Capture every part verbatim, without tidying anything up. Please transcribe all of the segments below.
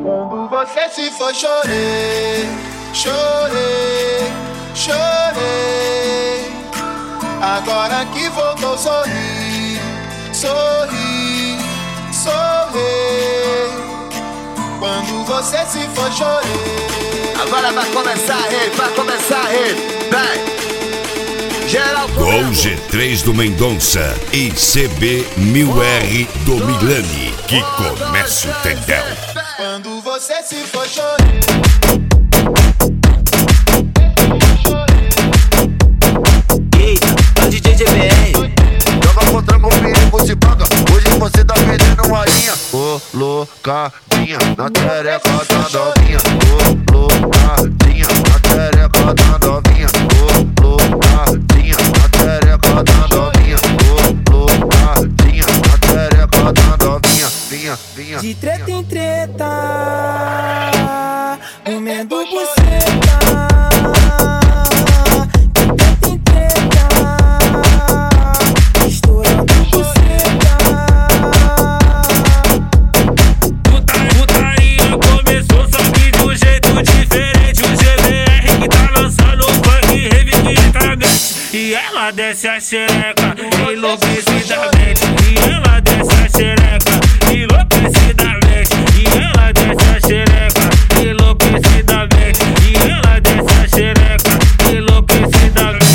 Quando você se foi, chorei, chorei, chorei. Agora que voltou, sorri, sorri, sorri. Quando você se foi, chorei. Agora vai começar a rede, vai começar a rede. Vem! Geral Gol G três do Mendonça e C B mil R do Milani. Que comece o tendel. Quando você se foi, chorei. Eita, é o D J G B R. Joga contra com perigo, se paga. Hoje você tá perdendo uma linha. Colocadinha na tereca da novinha. Colocadinha na tereca da novinha. Colocadinha na tereca da novinha. Colocadinha na tereca da novinha. Vinha, vinha. De treta em treta, comendo buceta. De treta em treta, estourando buceta. Putaria começou, só que de um jeito diferente. O G B R que tá lançando o funk reviquitamente. E ela desce a xereca enlouquecidamente. E ela desce a xereca enlouquecidamente. E ela desce a xereca enlouquecidamente. E ela desce a xereca enlouquecidamente.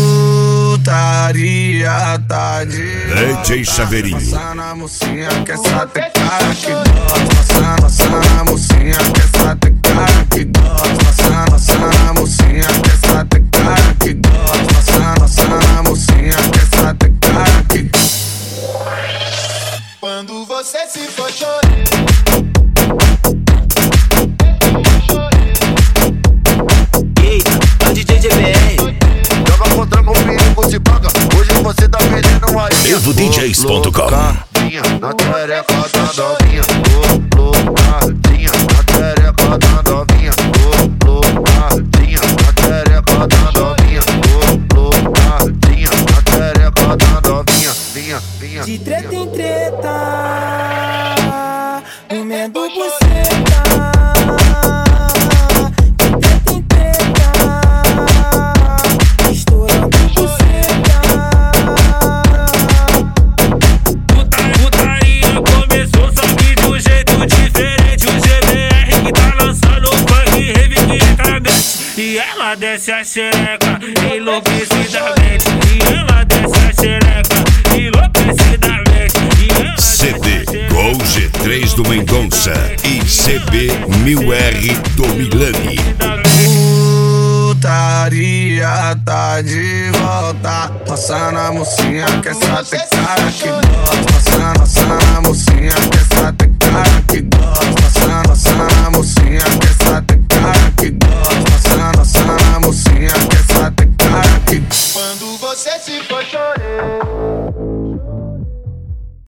Putaria tá de D J Chaveirinho. Passa na mocinha que essa tem cara que gosta. Passa, passa na mocinha que essa tem cara que gosta. Passa, passa na mocinha que essa tem cara que gosta. Passa, passa na mocinha que essa tem cara que gosta. Quando você se foi, chorei. Eita, é o D J G B R. Joga contra com perigo, se paga. Hoje você tá perdendo uma linha. evo D Js ponto com. Colocadinha na tereca da novinha. Colocadinha na tereca da novinha. Colocadinha na tereca da novinha. Colocadinha na tereca da novinha. Vinha, vinha. De treta em treta, comendo buceta. De treta em treta, estourando buceta. Putaria começou, só que de um jeito diferente. O G B R que tá lançando o funk reviquitamente. E ela desce a xereca enlouquecidamente. E ela desce a xereca enlouquecidamente. E ela C D Gol G três do Mendonça e C B mil R do Milani. Putaria tá de volta. Passa na mocinha que essa tem cara que gosta. Passa, passa na mocinha que